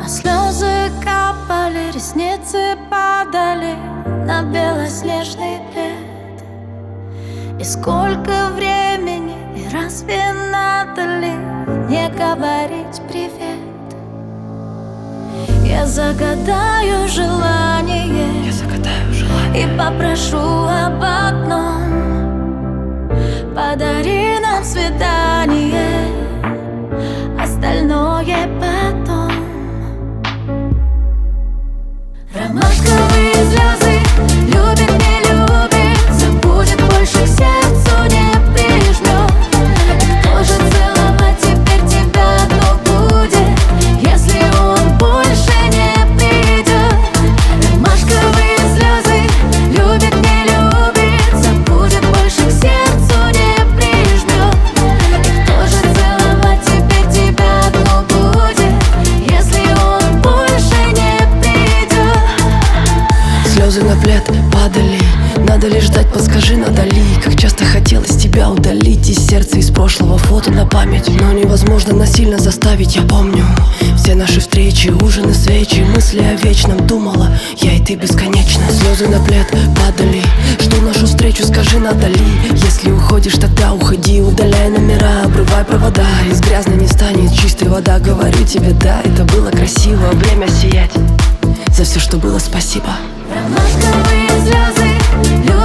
Слезы капали, ресницы падали на белоснежный плед. И сколько времени, и разве надо ли не говорить привет? Я загадаю желание, и попрошу об одном: подари нам свидание, остальное потом. Ромашковые слезы, любит, не любит, забудет, больше к сердцу не прижмет. Кто же целовать теперь тебя будет, если он больше не придет? Ромашковые слезы, любит, не любит, забудет, больше к сердцу не прижмет. Кто же целовать теперь тебя будет, если он больше не придет? Слезы на плед падали, надо ли ждать, подскажи, надо ли? Как часто хотелось тебя удалить из сердца, из прошлого фото на память. Но невозможно насильно заставить, я помню все наши встречи, ужины, свечи, мысли о вечном. Думала, я и ты бесконечно. Слезы на плед падали, что нашу встречу, скажи, надо ли? Если уходишь, тогда уходи, удаляй номера, обрывай провода. Из грязной не станет чистой вода, говорю тебе, да, это было красиво. Время сиять, за все, что было, спасибо. Ромашковые слезы,